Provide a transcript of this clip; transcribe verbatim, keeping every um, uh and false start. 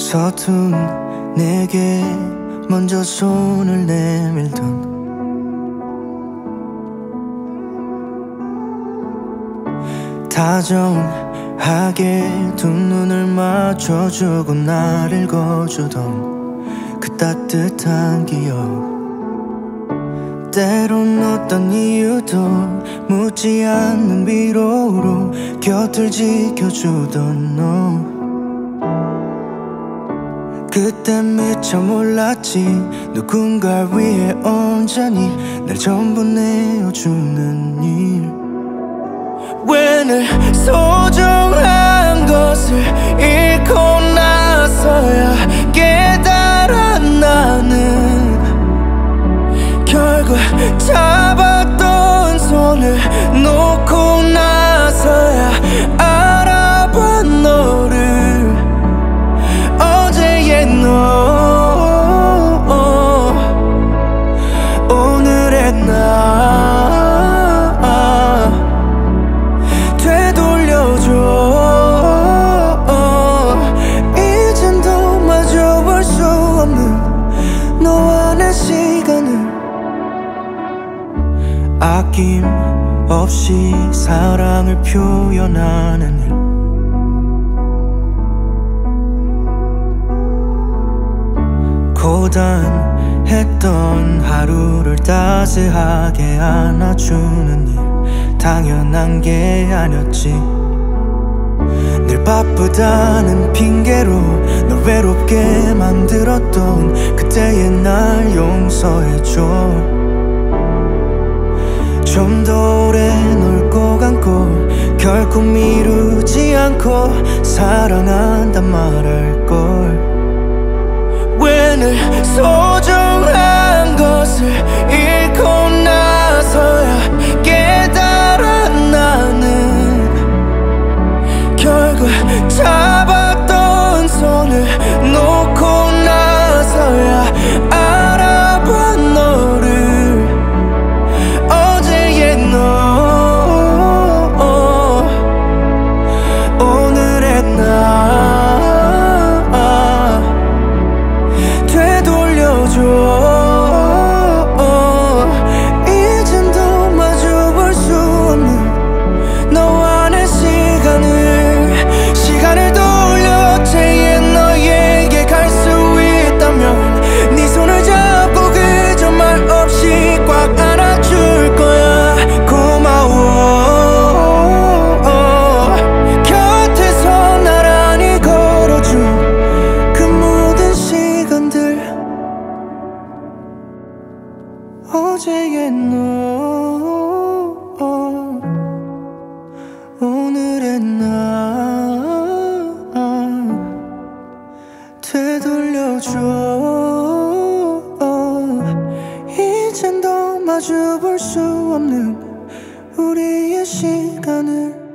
서툰 내게 먼저 손을 내밀던 다정하게 두 눈을 맞춰주고 날 읽어주던 그 따뜻한 기억, 때론 어떤 이유도 묻지 않는 위로로 곁을 지켜주던 너. 그땐 미처 몰랐지 누군가 위해 온전히 날 전부 내어주는 일. 왜 늘 소중한 것을 잃고 나서야 깨달아 나는 결국 잡았던 손을 놓고 나서야 알아봐 너를. 어제의 너, 오늘의 나 되돌려줘. 이젠 더 마주볼 수 없는 너와 내 시간을 아낌없이 사랑을 표현하는 일. 고단했던 하루를 따스하게 안아주는 일, 당연한 게 아니었지. 늘 바쁘다는 핑계로 널 외롭게 만들었던 그때의 날 용서해줘. 좀 더 오래 널 꼭 안고 결코 미루지 않고 사랑한단 말할걸. 왜 늘 소중한 것을 잃고 나서야 깨달아 나는 결국 잡았던 손을 놓고 나서야 알아봐 너를. 어제의 너, 오늘의 나 되돌려줘. 이젠 더 마주볼 수 없는 너와 내 시간을 시간을 돌려 어제의 너에게 갈 수 있다면 네 손을 잡고 그저 말 없이 꽉 안아줄 거야. 고마워. 곁에서 나란히 걸어준 그 모든 시간들. 어제의 너, 오늘의 나 되돌려줘. 이젠 더 마주볼 수 없는 우리의 시간을